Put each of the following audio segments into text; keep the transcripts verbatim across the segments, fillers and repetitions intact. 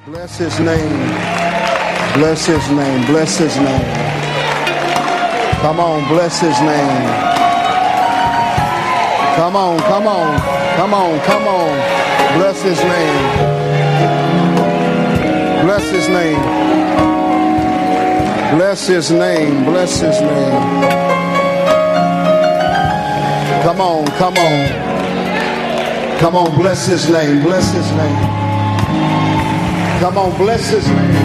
Bless his name. Bless his name. Bless his name. Come on, bless his name. Come on, come on, come on, come on. Bless his name. Bless his name. Bless his name. Bless his name. Come on, come on. Come on, bless his name. Bless his name. Come on, bless his name.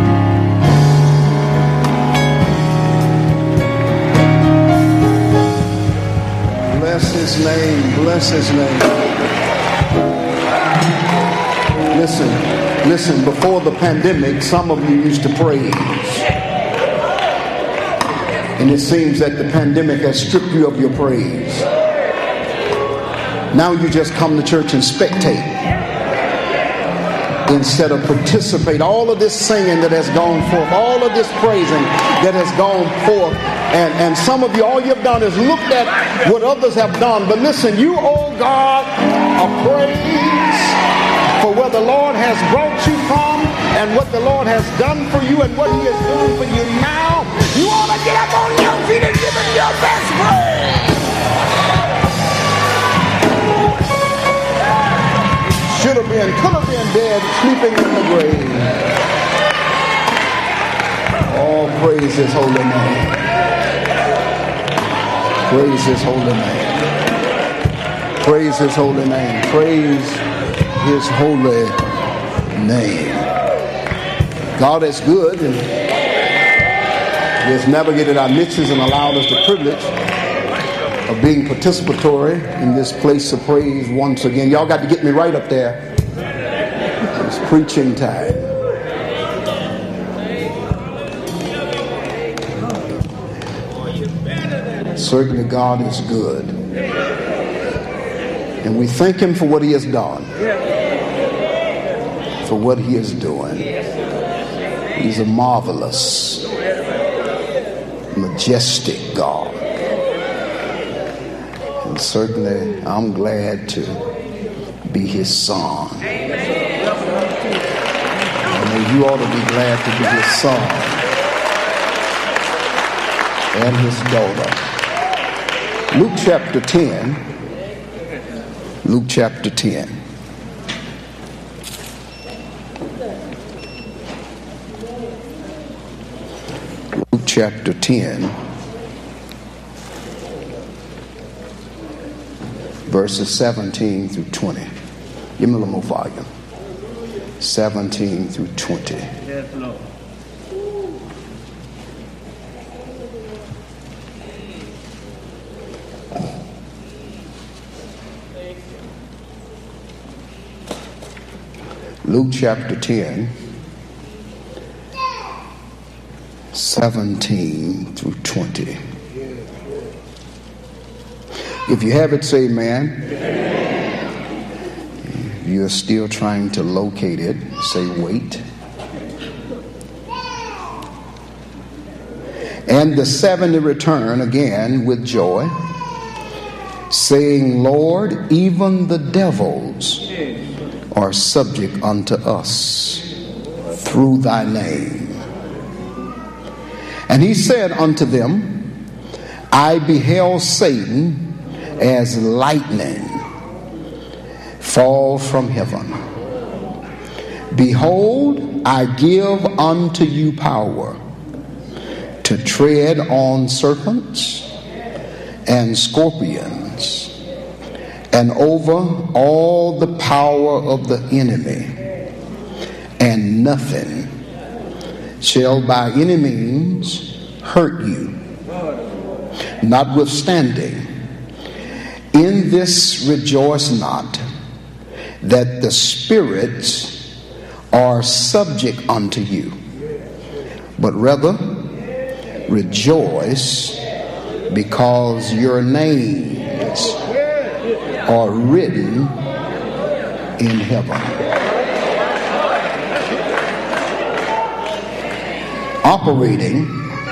Bless his name. Bless his name. Listen, listen, before the pandemic, some of you used to praise. And it seems that the pandemic has stripped you of your praise. Now you just come to church and spectate instead of participate. All of this singing that has gone forth, all of this praising that has gone forth, and, and some of you, all you've done is looked at what others have done. But listen, you owe God a praise for where the Lord has brought you from and what the Lord has done for you and what he is doing for you now. You ought to get up on your feet and give him your best praise. Should have been, could have been dead, sleeping in the grave. Oh, praise his holy name. Praise his holy name. Praise his holy name. Praise his holy name. God is good, and he has navigated our niches and allowed us the privilege of being participatory in this place of praise once again. Y'all got to get me right up there. It's preaching time. Certainly God is good. And we thank him for what he has done. For what he is doing. He's a marvelous, majestic God. And certainly I'm glad to be his son. I mean, you ought to be glad to be his son and his daughter. Luke chapter ten. Luke chapter ten. Luke chapter ten. Verses seventeen through twenty. Give me a little more volume. seventeen through twenty. Yes, Lord. Luke chapter ten, seventeen through twenty. If you have it, say amen. If you're still trying to locate it, say wait. And the seventy return again with joy, saying, Lord, even the devils are subject unto us through thy name. And he said unto them, I beheld Satan as lightning fall from heaven. Behold, I give unto you power to tread on serpents and scorpions, and over all the power of the enemy, and nothing shall by any means hurt you. Notwithstanding, in this rejoice not, that the spirits are subject unto you, but rather rejoice because your names are written in heaven. Operating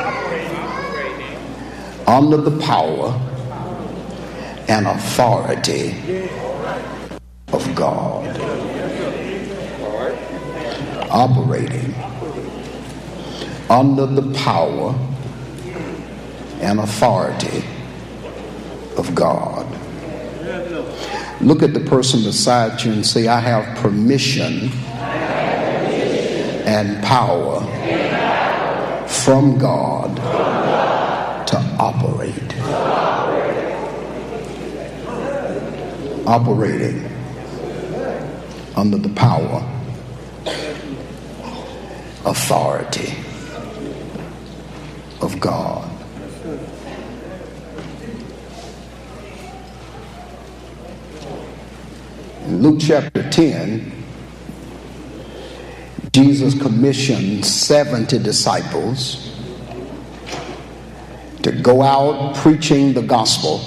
under the power and authority of God. operating under the power and authority of God. Look at the person beside you and say, I have permission and power from God to operate. Operating under the power, authority of God. In Luke chapter ten, Jesus commissioned seventy disciples to go out preaching the gospel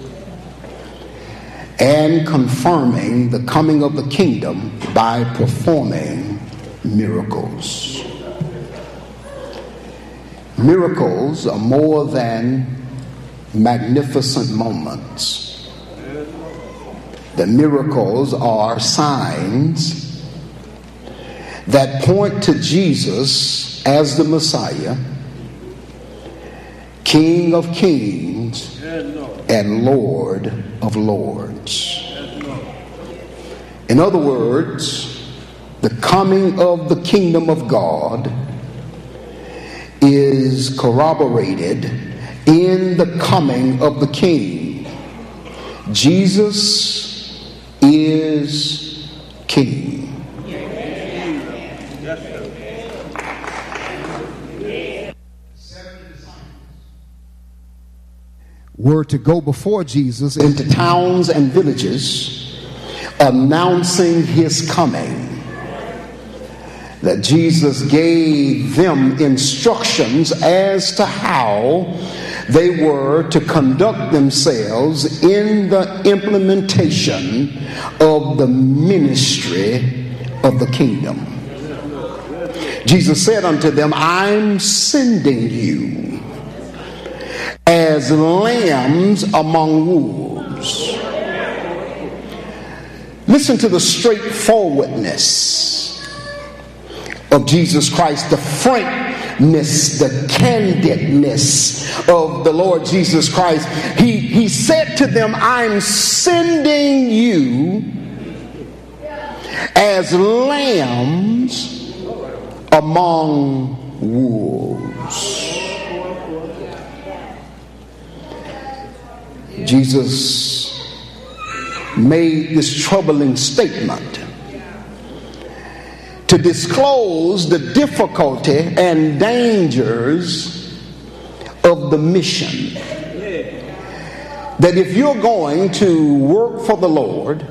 and confirming the coming of the kingdom by performing miracles. Miracles are more than magnificent moments. The miracles are signs that point to Jesus as the Messiah, King of kings and Lord of lords. In other words, the coming of the kingdom of God is corroborated in the coming of the King. Jesus is King. Were to go before Jesus into towns and villages announcing his coming. That Jesus gave them instructions as to how they were to conduct themselves in the implementation of the ministry of the kingdom. Jesus said unto them, I'm sending you as lambs among wolves. Listen to the straightforwardness of Jesus Christ, the frankness, the candidness of the Lord Jesus Christ. He, he said to them, I'm sending you as lambs among wolves. Jesus made this troubling statement to disclose the difficulty and dangers of the mission. That if you're going to work for the Lord,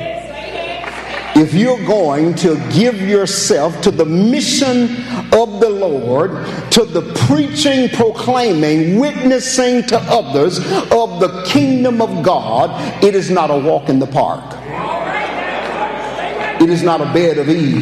if you're going to give yourself to the mission of the Lord, to the preaching, proclaiming, witnessing to others of the kingdom of God, it is not a walk in the park. It is not a bed of ease.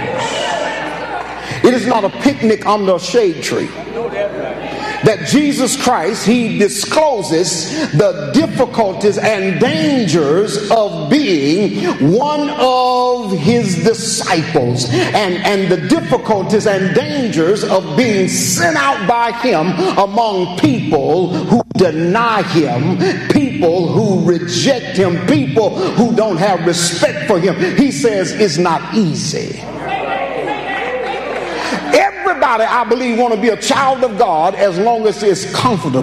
It is not a picnic under a shade tree. That Jesus Christ, he discloses the difficulties and dangers of being one of his disciples, and, and the difficulties and dangers of being sent out by him among people who deny him, people who reject him, people who don't have respect for him. He says it's not easy. Everybody, I believe, want to be a child of God as long as it's comfortable.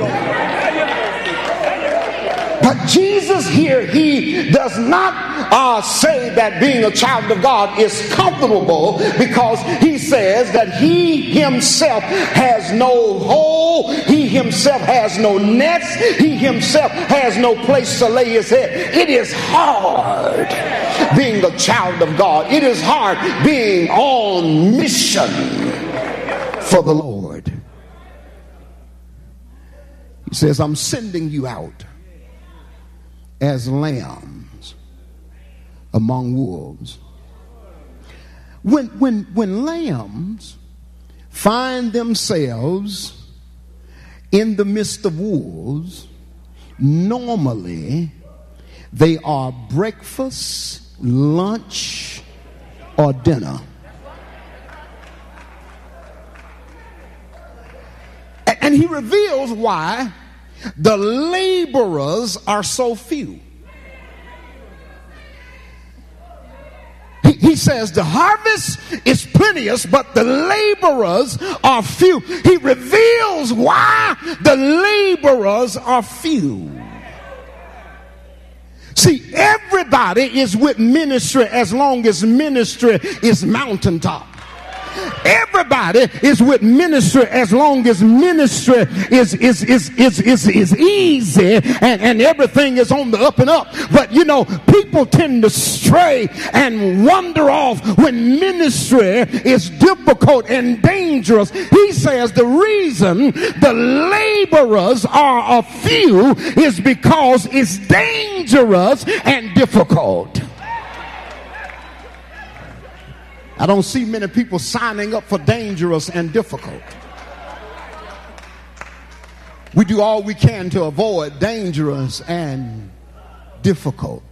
But Jesus here, he does not uh, say that being a child of God is comfortable, because he says that he himself has no hole, he himself has no nest, he himself has no place to lay his head. It is hard being a child of God. It is hard being on mission for the Lord. He says, I'm sending you out as lambs among wolves. When, when, when lambs find themselves in the midst of wolves, normally they are breakfast, lunch, or dinner. And he reveals why the laborers are so few. He, he says the harvest is plenteous, but the laborers are few. He reveals why the laborers are few. See, everybody is with ministry as long as ministry is mountaintop. Everybody is with ministry as long as ministry is is is is is, is easy and, and everything is on the up and up. But you know, people tend to stray and wander off when ministry is difficult and dangerous. He says the reason the laborers are a few is because it's dangerous and difficult. I don't see many people signing up for dangerous and difficult. We do all we can to avoid dangerous and difficult.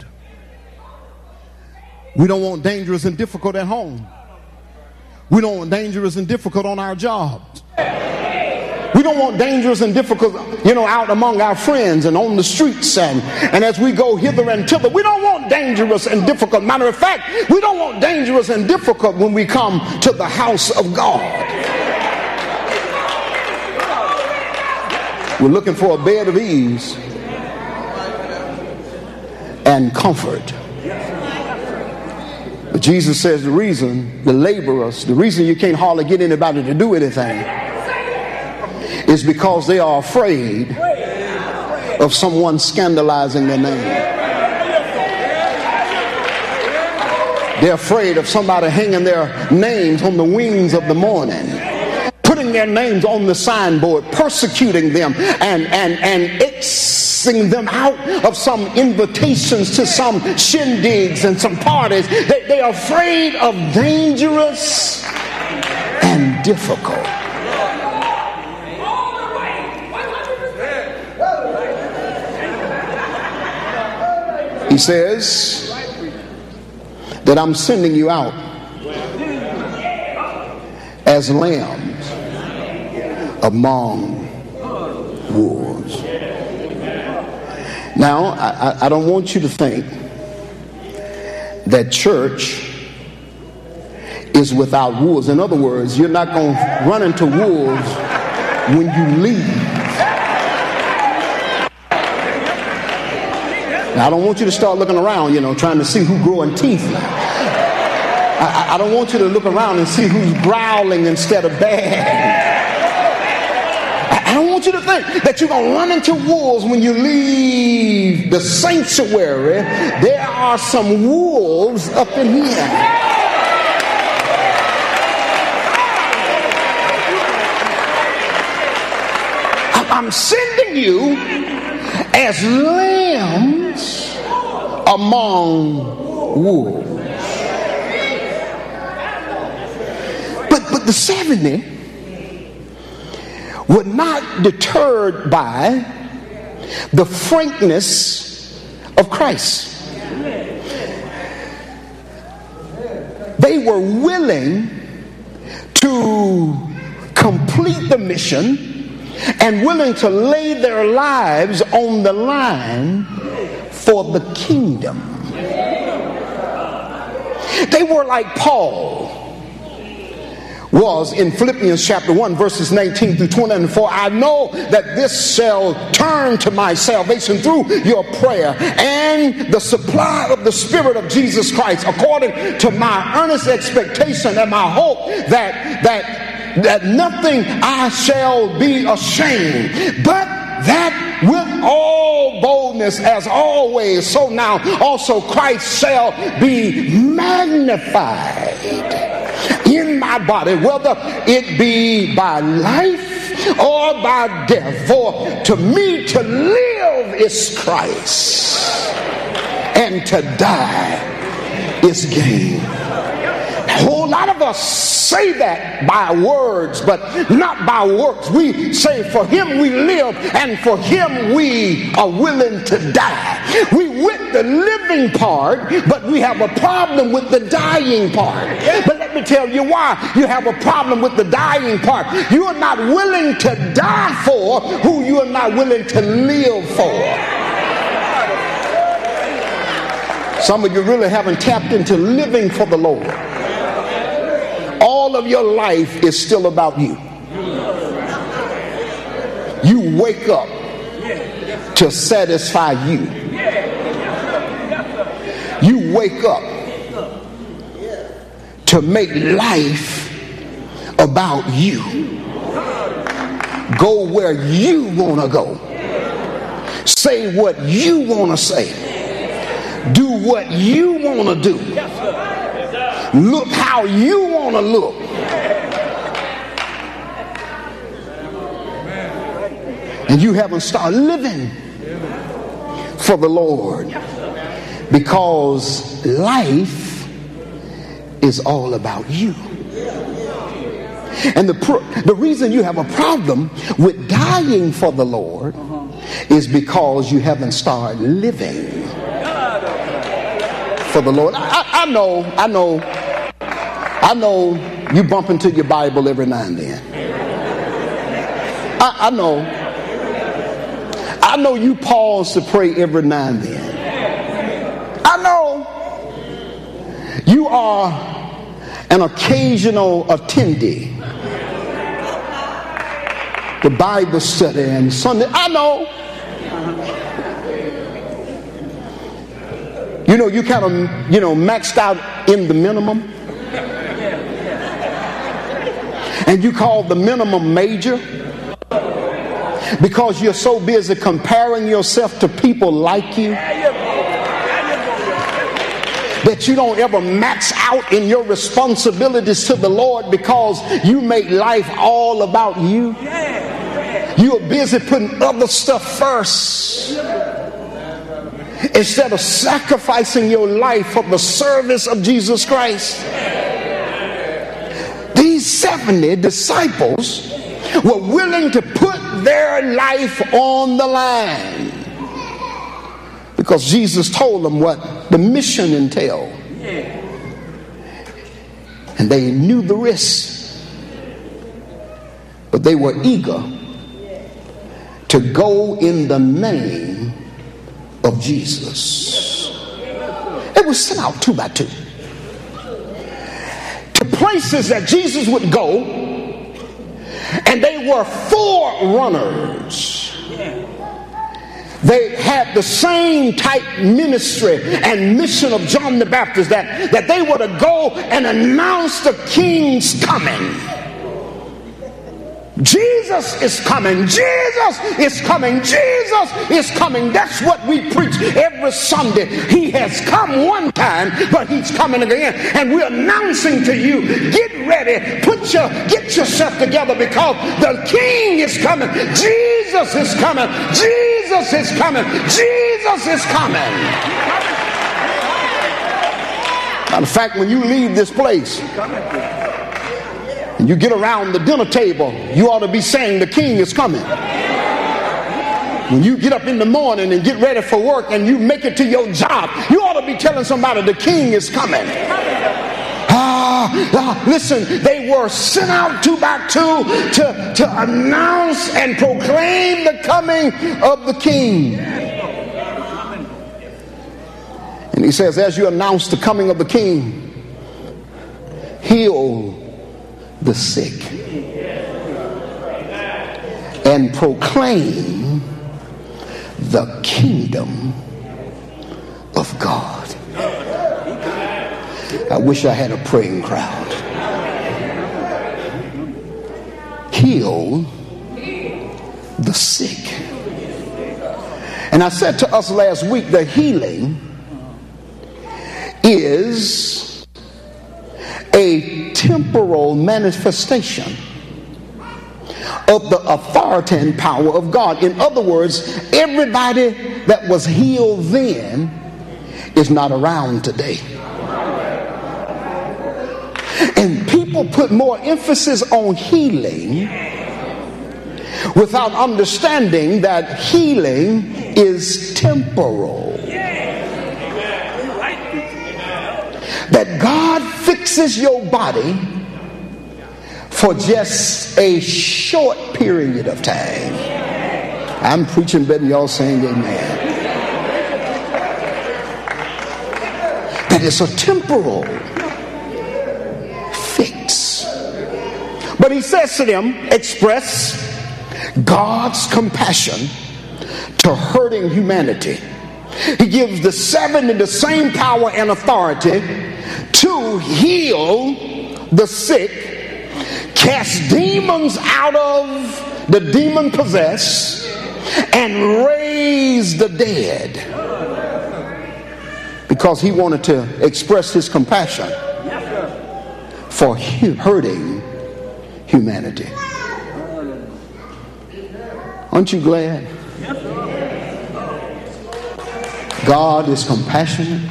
We don't want dangerous and difficult at home. We don't want dangerous and difficult on our jobs. We don't want dangerous and difficult, you know, out among our friends and on the streets and, and as we go hither and thither. We don't want dangerous and difficult. Matter of fact, we don't want dangerous and difficult when we come to the house of God. We're looking for a bed of ease and comfort. But Jesus says the reason the laborers, the reason you can't hardly get anybody to do anything is because they are afraid of someone scandalizing their name. They're afraid of somebody hanging their names on the wings of the morning, putting their names on the signboard, persecuting them and and and Xing them out of some invitations to some shindigs and some parties. They, they are afraid of dangerous and difficult. He says that I'm sending you out as lambs among wolves. Now, I, I don't want you to think that church is without wolves. In other words, you're not going to run into wolves when you leave. Now, I don't want you to start looking around, you know, trying to see who's growing teeth. I, I don't want you to look around and see who's growling instead of bad. I, I don't want you to think that you're going to run into wolves when you leave the sanctuary. There are some wolves up in here. I'm sending you as lambs among wolves. But but the seventy were not deterred by the frankness of Christ. They were willing to complete the mission and willing to lay their lives on the line for the kingdom. They were like Paul was in Philippians chapter one verses nineteen through twenty. And for I know that this shall turn to my salvation through your prayer and the supply of the Spirit of Jesus Christ, according to my earnest expectation and my hope that that that nothing I shall be ashamed, but that with all boldness as always, so now also Christ shall be magnified in my body, whether it be by life or by death. For to me to live is Christ, and to die is gain. A whole lot of us say that by words, but not by works. We say for him we live, and for him we are willing to die. We with the living part, but we have a problem with the dying part. But let let me tell you why you have a problem with the dying part. You are not willing to die for who you are not willing to live for. Some of you really haven't tapped into living for the Lord. All of your life is still about you. You wake up to satisfy you. You wake up to make life about you. Go where you want to go. Say what you want to say. Do what you want to do. Look how you want to look. And you haven't started living for the Lord, because life is all about you. And the pro- the reason you have a problem with dying for the Lord is because you haven't started living for the Lord. I, I know, I know, I know you bump into your Bible every now and then. I, I know. I know you pause to pray every now and then. I know you are an occasional attendee. The Bible study and Sunday. I know. You know, you kind of, you know, maxed out in the minimum. And you call the minimum major because you're so busy comparing yourself to people like you that you don't ever max out in your responsibilities to the Lord, because you make life all about you. You're busy putting other stuff first instead of sacrificing your life for the service of Jesus Christ. These seventy disciples were willing to put their life on the line because Jesus told them what the mission entailed. And they knew the risks, but they were eager to go in the name of Jesus. They were sent out two by two to places that Jesus would go, and they were forerunners. They had the same type ministry and mission of John the Baptist, that, that they were to go and announce the King's coming. Jesus is coming. Jesus is coming. Jesus is coming. That's what we preach every Sunday. He has come one time, but he's coming again. And we're announcing to you, get ready, put your, get yourself together, because the King is coming. Jesus is coming. Jesus is coming. Jesus is coming. Matter of fact, when you leave this place and you get around the dinner table, you ought to be saying the King is coming. When you get up in the morning and get ready for work and you make it to your job, you ought to be telling somebody the King is coming. Ah, ah, listen, they were sent out two by two to, to announce and proclaim the coming of the King. And he says, as you announce the coming of the King, heal the sick and proclaim the kingdom of God. I wish I had a praying crowd. Heal the sick. And I said to us last week that healing is a temporal manifestation of the authority and power of God. In other words, everybody that was healed then is not around today. And people put more emphasis on healing without understanding that healing is temporal. That God fixes your body for just a short period of time. I'm preaching better than y'all saying amen. That it's a temporal fix. But he says to them, express God's compassion to hurting humanity. He gives the seventy the same power and authority to heal the sick, cast demons out of the demon possessed, and raise the dead. Because he wanted to express his compassion for hurting humanity. Aren't you glad? God is compassionate.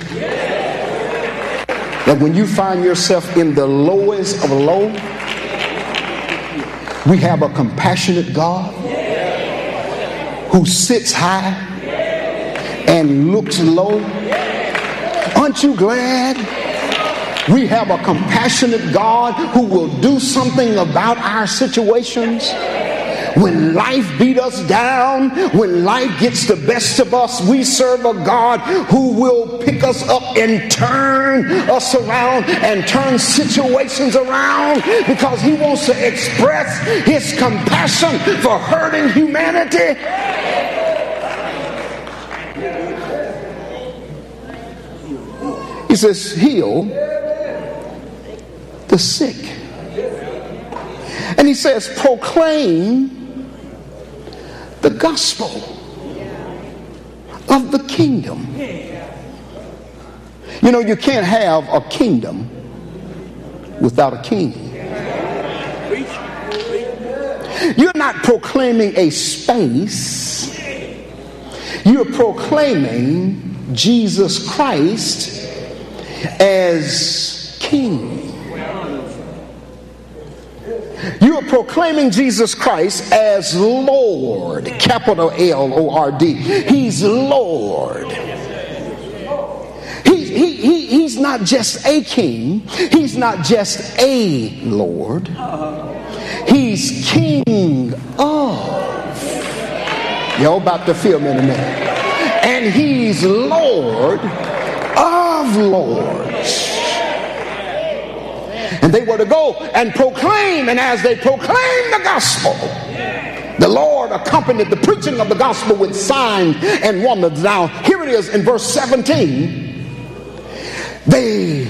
That when you find yourself in the lowest of low, we have a compassionate God who sits high and looks low. Aren't you glad we have a compassionate God who will do something about our situations? When life beat us down, when life gets the best of us, we serve a God who will pick us up and turn us around and turn situations around, because he wants to express his compassion for hurting humanity. He says, heal the sick. And he says, proclaim the gospel of the kingdom. You know, you can't have a kingdom without a king. You're not proclaiming a space. You're proclaiming Jesus Christ as king. You are proclaiming Jesus Christ as Lord, capital L O R D. He's Lord. He, he, he, he's not just a king. He's not just a Lord. He's King of. Y'all about to feel me in a minute. And he's Lord of Lords. And they were to go and proclaim, and as they proclaimed the gospel, the Lord accompanied the preaching of the gospel with signs and wonders. Now, here it is in verse seventeen. They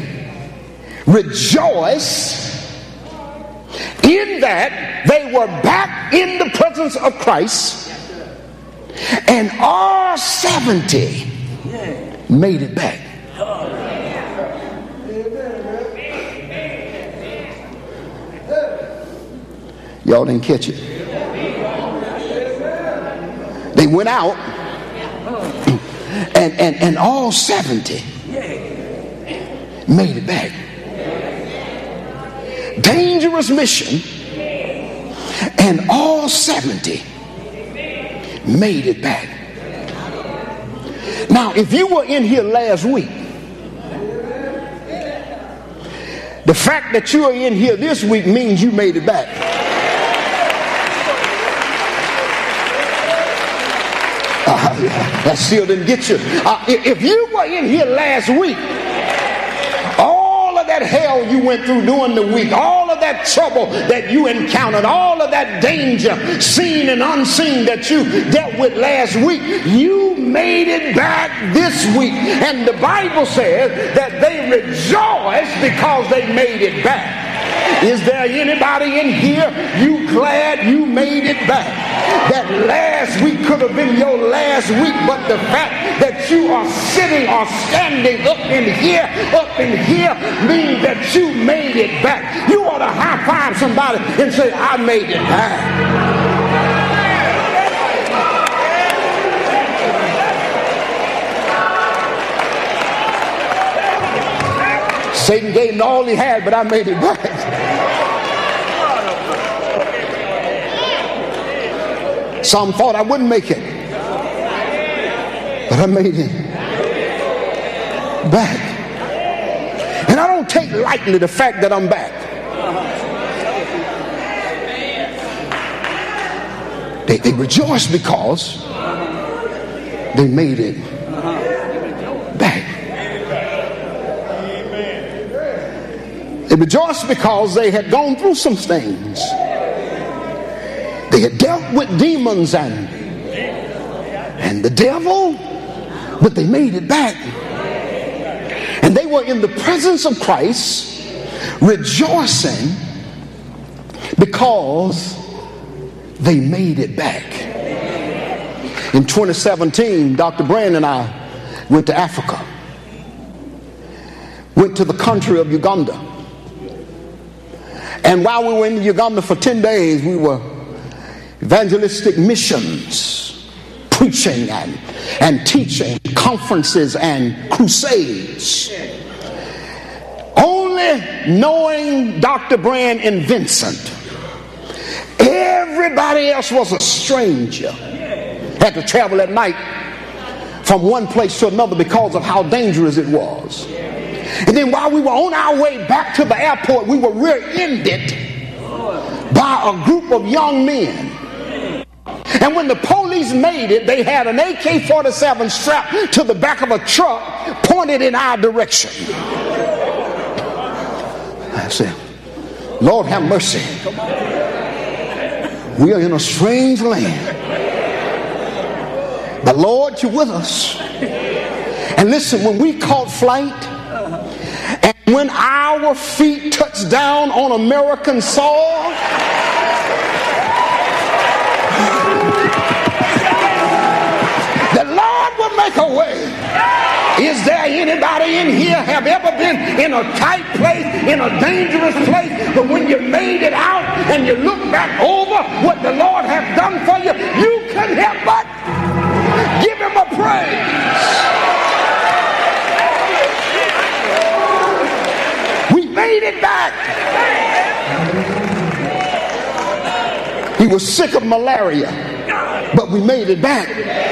rejoice in that they were back in the presence of Christ, and all seventy made it back. Y'all didn't catch it. They went out, and, and, and all seventy made it back. Dangerous mission, and all seventy made it back. Now, if you were in here last week, the fact that you are in here this week means you made it back. Uh, that still didn't get you. Uh, if you were in here last week, all of that hell you went through during the week, all of that trouble that you encountered, all of that danger, seen and unseen, that you dealt with last week, you made it back this week. And the Bible says that they rejoiced because they made it back. Is there anybody in here you glad you made it back? That last week could have been your last week, but the fact that you are sitting or standing up in here, up in here, means that you made it back. You ought to high five somebody and say, I made it back. Satan gave me all he had, but I made it back. Some thought I wouldn't make it, but I made it back. And I don't take lightly the fact that I'm back. They, they rejoice because they made it back. They rejoiced because they had gone through some things. They had dealt with demons and, and the devil, but they made it back. And they were in the presence of Christ, rejoicing because they made it back. In twenty seventeen, Doctor Brand and I went to Africa, went to the country of Uganda. And while we were in Uganda for ten days, we were evangelistic missions, preaching and, and teaching, conferences and crusades. Only knowing Doctor Brand and Vincent. Everybody else was a stranger. Had to travel at night from one place to another because of how dangerous it was. And then while we were on our way back to the airport, we were rear-ended by a group of young men. And when the police made it, they had an A K forty-seven strapped to the back of a truck pointed in our direction. I said, Lord have mercy. We are in a strange land. But Lord, you're with us. And listen, when we caught flight, and when our feet touched down on American soil, the Lord will make a way. Is there anybody in here have ever been in a tight place, in a dangerous place, but when you made it out and you look back over what the Lord has done for you, you couldn't help but give him a praise? We made it back. He was sick of malaria, but we made it back.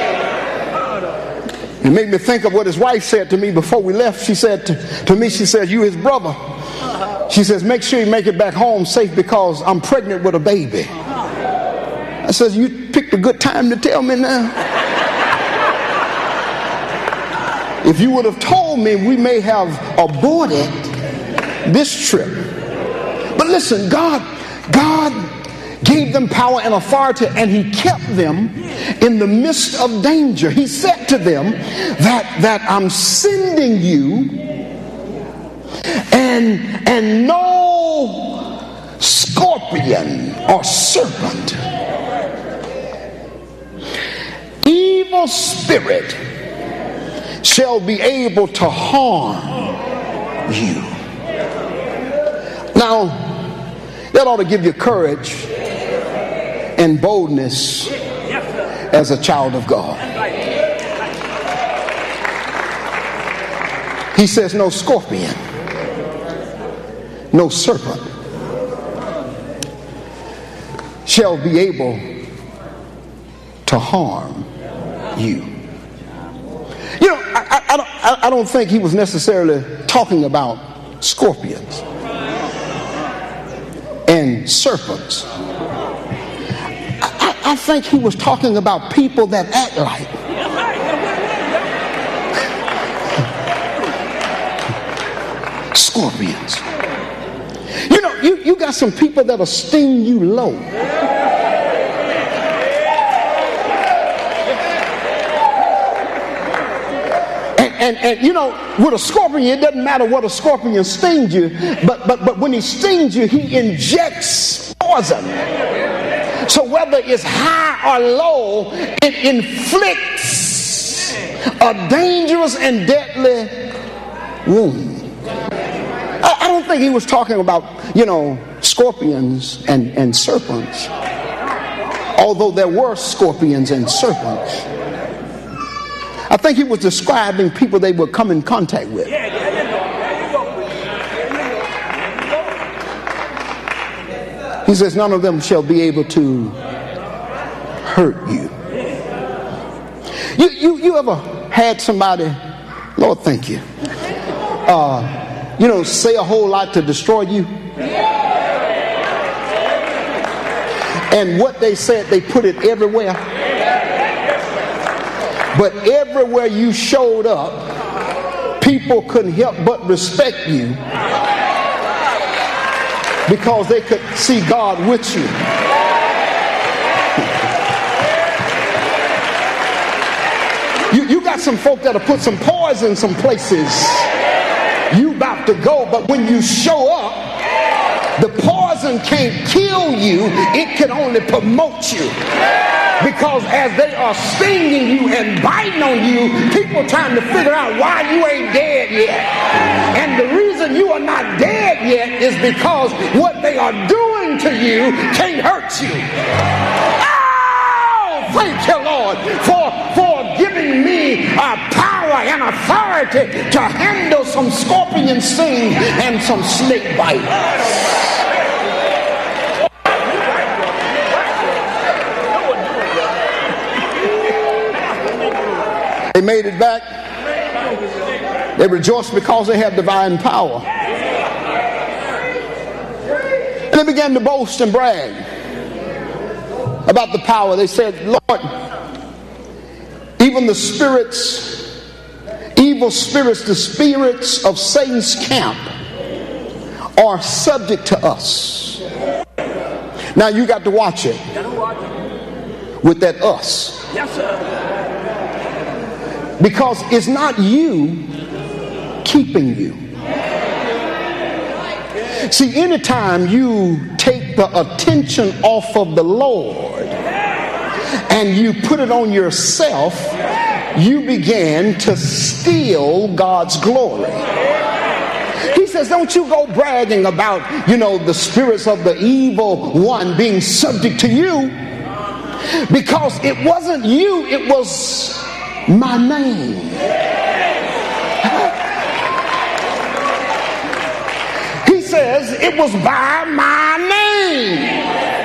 It made me think of what his wife said to me before we left. She said to, to me, she said, you his brother. She says, make sure you make it back home safe because I'm pregnant with a baby. I says, you picked a good time to tell me now. If you would have told me, we may have aborted this trip. But listen, God, God gave them power and authority, and he kept them in the midst of danger. He said to them that, that I'm sending you, and, and no scorpion or serpent, evil spirit shall be able to harm you. Now, that ought to give you courage and boldness as a child of God. He says no scorpion, no serpent shall be able to harm you. You know, I, I, I, don't, I don't think he was necessarily talking about scorpions and serpents. I, I think he was talking about people that act like scorpions. You know, you, you got some people that'll sting you low. And, and you know, with a scorpion, it doesn't matter what a scorpion stings you, but, but, but when he stings you, he injects poison. So whether it's high or low, it inflicts a dangerous and deadly wound. I, I don't think he was talking about, you know, scorpions and, and serpents, although there were scorpions and serpents. I think he was describing people they would come in contact with. He says none of them shall be able to hurt you. You, you, you ever had somebody, Lord thank you, uh, you know, say a whole lot to destroy you. And what they said, they put it everywhere. But everywhere you showed up, people couldn't help but respect you because they could see God with you. You, you got some folk that'll put some poison some places you about to go, but when you show up, the poison can't kill you, it can only promote you. Because as they are stinging you and biting on you, people trying to figure out why you ain't dead yet. And the reason you are not dead yet is because what they are doing to you can't hurt you. Thank you, Lord, for, for giving me uh, power and authority to handle some scorpion stings and some snake bites. They made it back. They rejoiced because they had divine power. And they began to boast and brag about the power. They said, Lord, even the spirits, evil spirits, the spirits of Satan's camp are subject to us. Now you got to watch it with that us. Yes, sir. Because it's not you keeping you. See, anytime you take the attention off of the Lord and you put it on yourself, you begin to steal God's glory. He says, don't you go bragging about, you know, the spirits of the evil one being subject to you, because it wasn't you, it was my name. He says it was by my name.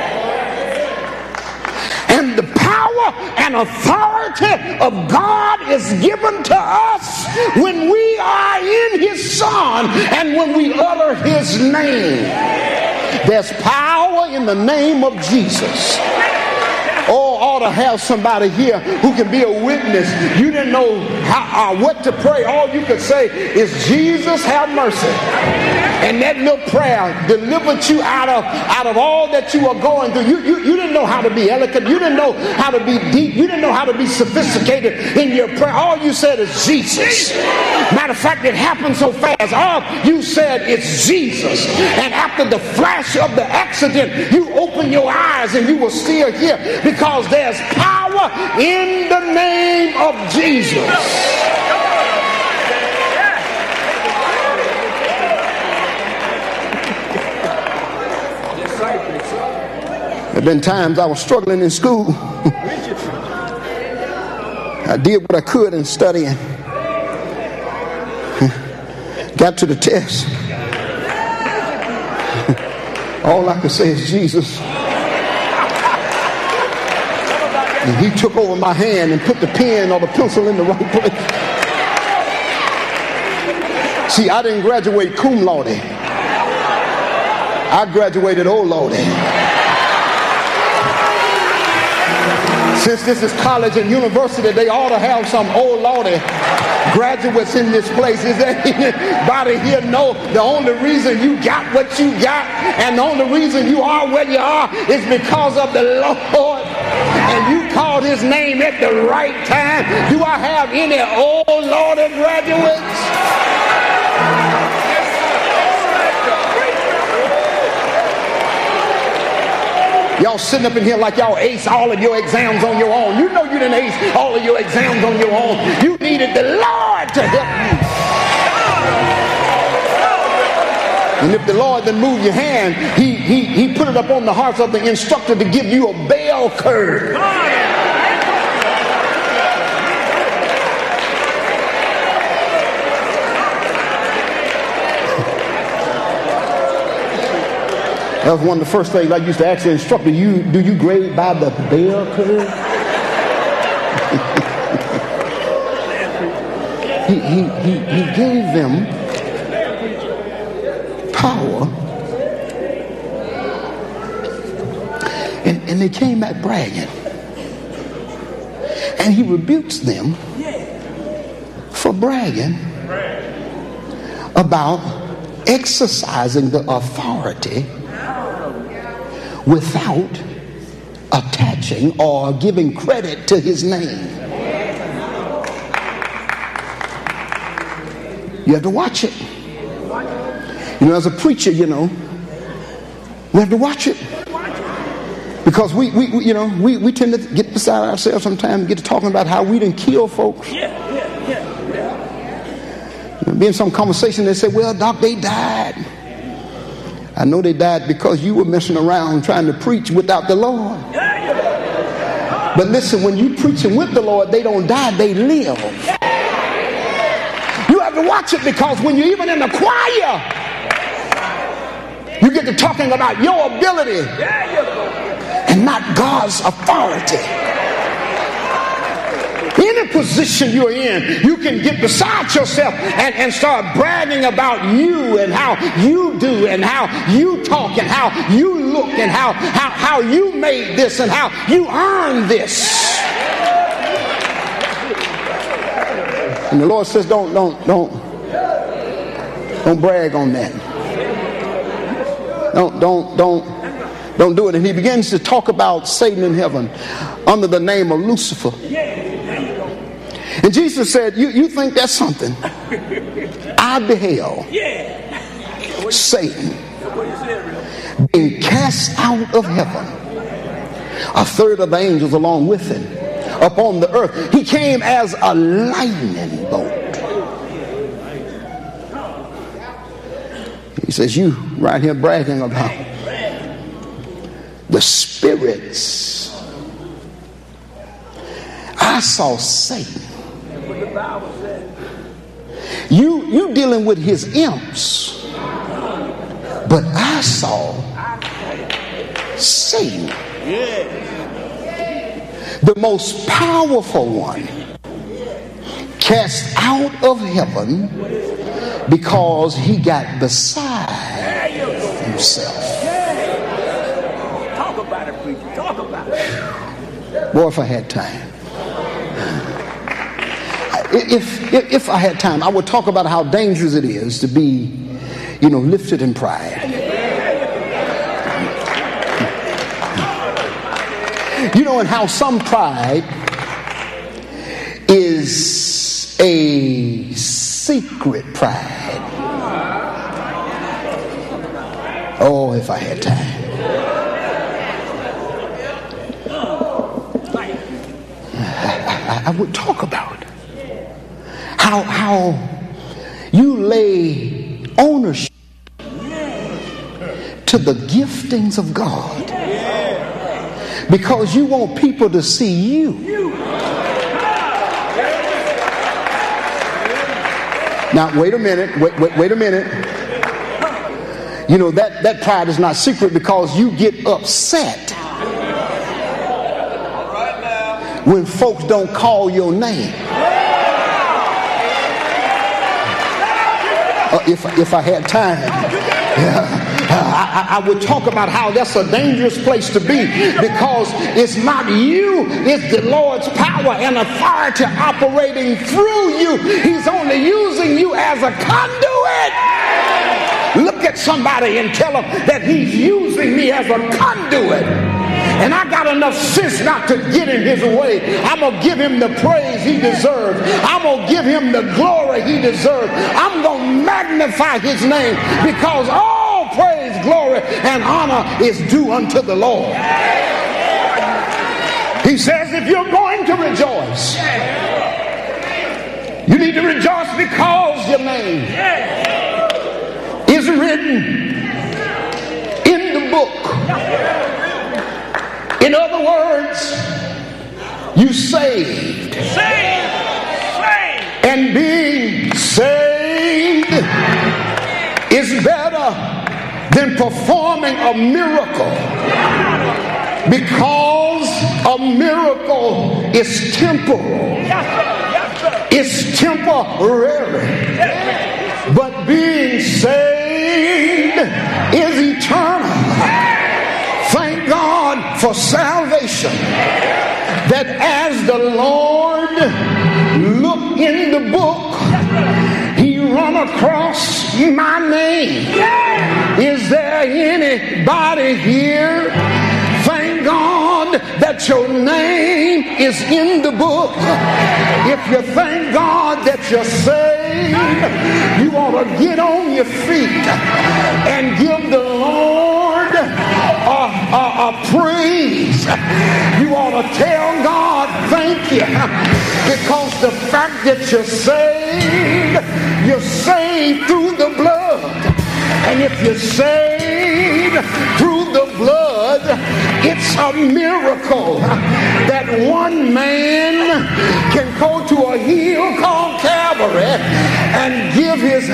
And the power and authority of God is given to us when we are in His Son and when we utter His name. There's power in the name of Jesus. Oh, ought to have somebody here who can be a witness. You didn't know how, uh, what to pray. All you could say is, Jesus, have mercy. And that little prayer delivered you out of out of all that you are going through. You, you, you didn't know how to be eloquent. You didn't know how to be deep. You didn't know how to be sophisticated in your prayer. All you said is Jesus. Matter of fact, it happened so fast. All you said is Jesus. And after the flash of the accident, you opened your eyes and you were still here. Because there's power in the name of Jesus. There have been times I was struggling in school. I did what I could in studying. Got to the test. All I could say is Jesus. And He took over my hand and put the pen or the pencil in the right place. See, I didn't graduate cum laude. I graduated oh laude. Since this is college and university, they ought to have some oh laude graduates in this place. Is there anybody here know the only reason you got what you got and the only reason you are where you are is because of the Lord? And you called His name at the right time. Do I have any oh Lord graduates? Y'all sitting up in here like y'all aced all of your exams on your own. You know you didn't ace all of your exams on your own. You needed the Lord to help you. And if the Lord then moved your hand, he, he, he put it up on the hearts of the instructor to give you a bell curve. That was one of the first things I used to ask the instructor, you, do you grade by the bell curve? he, he, he, he gave them power. And, and they came back bragging. And he rebukes them for bragging about exercising the authority without attaching or giving credit to his name. You have to watch it. You know, as a preacher, you know, we have to watch it. Because we, we, we you know, we, we tend to get beside ourselves sometimes and get to talking about how we didn't kill folks. Yeah, yeah, yeah, yeah. You know, be in some conversation, they say, well, Doc, they died. I know they died because you were messing around trying to preach without the Lord. But listen, when you preaching with the Lord, they don't die, they live. You have to watch it, because when you're even in the choir, you get to talking about your ability and not God's authority. Any position you're in, you can get beside yourself and, and start bragging about you and how you do and how you talk and how you look and how, how, how you made this and how you earned this. And the Lord says, don't, don't, don't, don't brag on that. Don't, don't, don't, don't do it. And he begins to talk about Satan in heaven under the name of Lucifer. And Jesus said, you, you think that's something? I beheld Satan being cast out of heaven, a third of the angels along with him, upon the earth. He came as a lightning bolt. He says, you right here bragging about the spirits. I saw Satan. You, you dealing with his imps. But I saw Satan, the most powerful one, cast out of heaven because he got beside himself. Talk about it, preacher. Talk about it. Boy, if I had time. If, if, if I had time, I would talk about how dangerous it is to be, you know, lifted in pride. You know, and how some pride is a secret pride. Oh, if I had time. I, I, I would talk about it. How, how you lay ownership to the giftings of God because you want people to see you. Now, wait a minute. Wait, wait, wait a minute. You know, that, that pride is not secret because you get upset when folks don't call your name. Uh, if, if I had time, yeah, I, I would talk about how that's a dangerous place to be because it's not you, it's the Lord's power and authority operating through you. He's only using you as a conduit. Look at somebody and tell them that he's using me as a conduit. And I got enough sense not to get in his way. I'm going to give him the praise he deserves. I'm going to give him the glory he deserves. I'm going to magnify his name because all praise, glory, and honor is due unto the Lord. He says if you're going to rejoice, you need to rejoice because your name is written in the book. In other words, you saved. Saved. Saved. And being saved is better than performing a miracle because a miracle is temporal. It's temporary. But being saved is eternal. Thank God for salvation. That as the Lord looked in the book, he run across my name. Is there anybody here? Thank God that your name is in the book. If you thank God that you're saved, you ought to get on your feet and give the Lord a, a, a praise. You ought to tell God thank you, because the fact that you're saved, you're saved through the blood. And if you're saved through the blood, it's a miracle that one man can go to a hill called Calvary and give his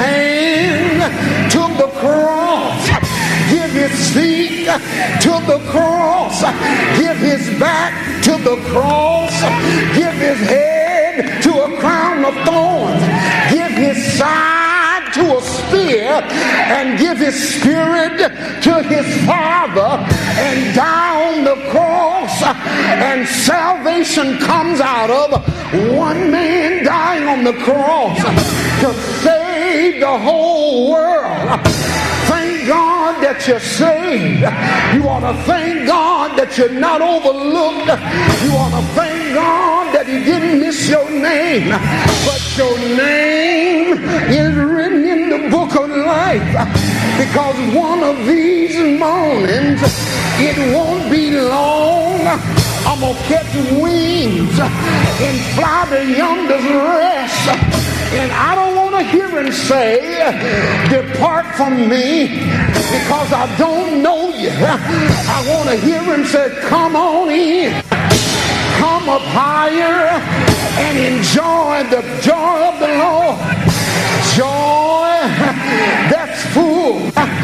hand to the cross, give his feet to the cross, give his back to the cross, give his head to a crown of thorns, give his side to a spear, and give his spirit to his Father, and die on the cross. And salvation comes out of one man dying on the cross to save the whole world. Thank God that you're saved. You ought to thank God that you're not overlooked. You ought to thank God that he didn't miss your name, but your name is written in the book of life. Because one of these mornings, it won't be long, I'm going to catch wings and fly beyond the rest. And I don't want to hear him say, depart from me, because I don't know you. I want to hear him say, come on in, come up higher and enjoy the joy of the Lord. Joy that's full,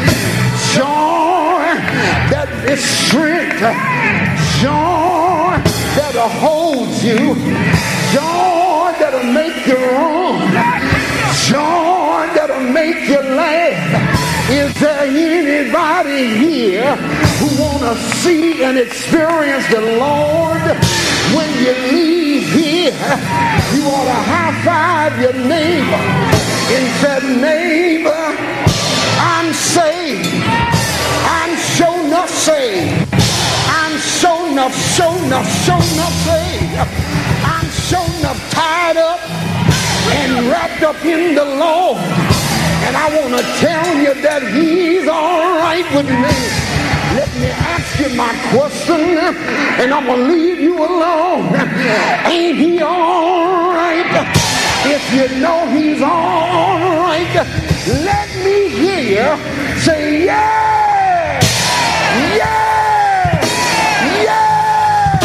joy that is strength, joy that'll hold you, joy that'll make you run, joy that'll make you laugh. Is there anybody here who want to see and experience the Lord? When you leave here, you ought to high five your neighbor and say, neighbor, I'm saved. I'm sure enough saved. I'm sure enough, sure enough, sure enough saved. I'm sure enough tied up and wrapped up in the Lord. And I want to tell you that he's all right with me. Let me ask you my question, and I'm going to leave you alone. Ain't he all right? If you know he's all right, let me hear you say, yeah, yeah, yeah,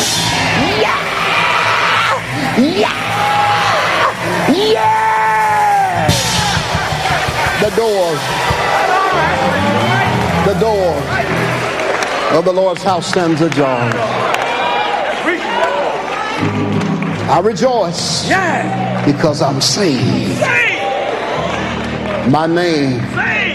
yeah, yeah, yeah. The doors, the doors of the Lord's house stands ajar. I rejoice because I'm saved. My name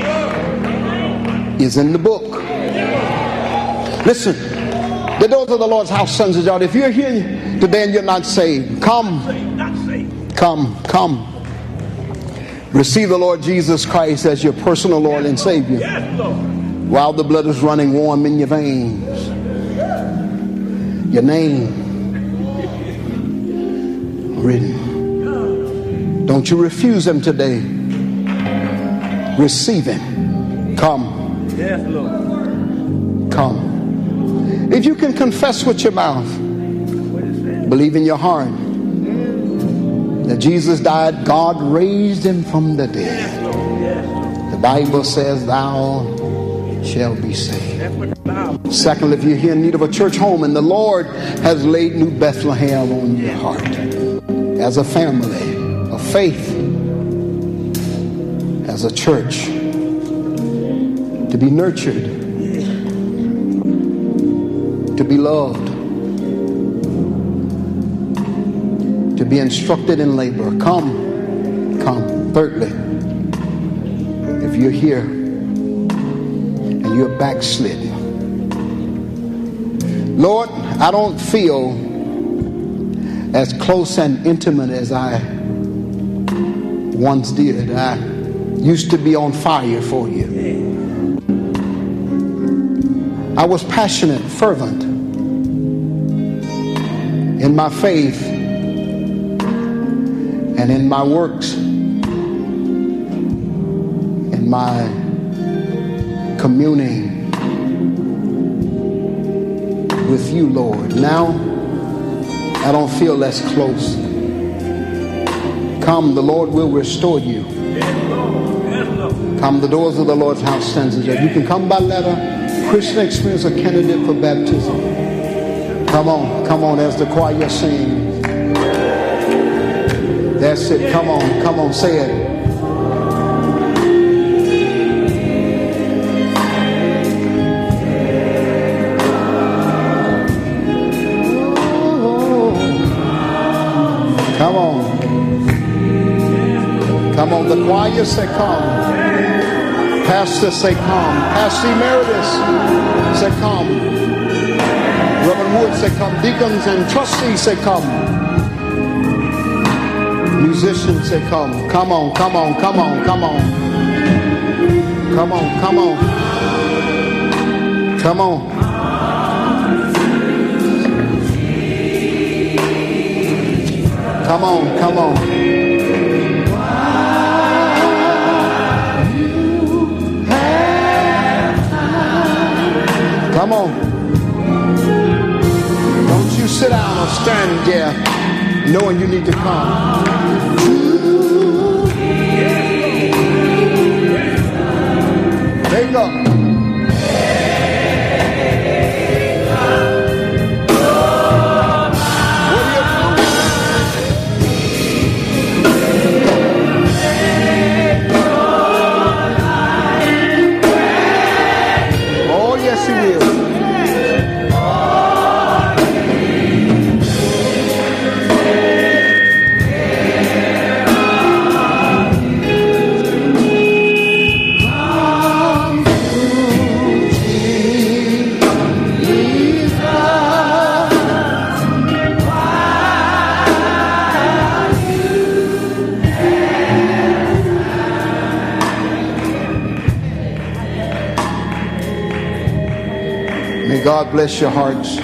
is in the book. Listen, the doors of the Lord's house stands ajar. If you're here today and you're not saved, come, come, come. Receive the Lord Jesus Christ as your personal Lord and Savior. While the blood is running warm in your veins, your name written. Don't you refuse him today. Receive him. Come. Yes, Lord. Come. If you can confess with your mouth, believe in your heart that Jesus died, God raised him from the dead. The Bible says, thou shall be saved. Secondly, if you're here in need of a church home and the Lord has laid New Bethlehem on your heart as a family of faith, as a church to be nurtured, to be loved, to be instructed in labor, come, come. Thirdly, if you're here you're backslidden. Lord, I don't feel as close and intimate as I once did. I used to be on fire for you. I was passionate, fervent in my faith and in my works, in my communing with you, Lord. Now I don't feel as close. Come, the Lord will restore you. Come, the doors of the Lord's house stands ajar. You can come by letter, Christian Experience, a candidate for baptism. Come on, come on, as the choir sings. That's it. Come on, come on, say it. Come on. Come on. The choir say come. Pastor say come. Pastor Emeritus say come. Reverend Wood say come. Deacons and trustees say come. Musicians say come. Come on. Come on. Come on. Come on. Come on. Come on. Come on. Come on, come on. Come on. Don't you sit down or stand there knowing you need to come. There you go. God bless your hearts.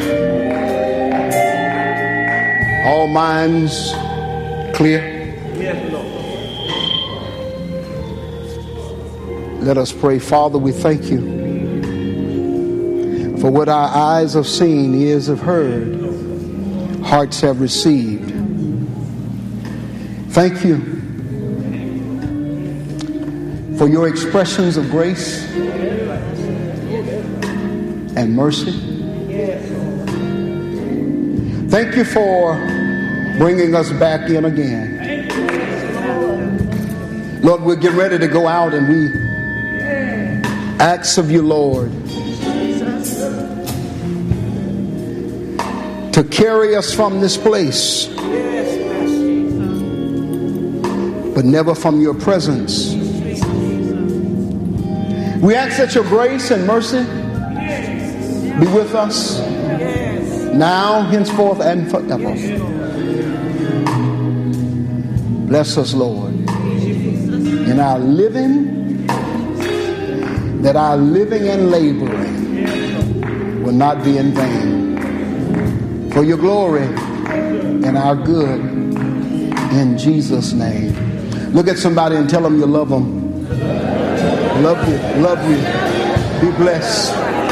All minds clear. Yes, Lord. Let us pray. Father, we thank you for what our eyes have seen, ears have heard, hearts have received. Thank you for your expressions of grace and mercy. Thank you for bringing us back in again. Lord, we're getting ready to go out, and we ask of you, Lord, to carry us from this place, but never from your presence. We ask that your grace and mercy be with us now, henceforth, and forever. Bless us, Lord, in our living, that our living and laboring will not be in vain. For your glory and our good, in Jesus' name. Look at somebody and tell them you love them. Love you, love you. Be blessed.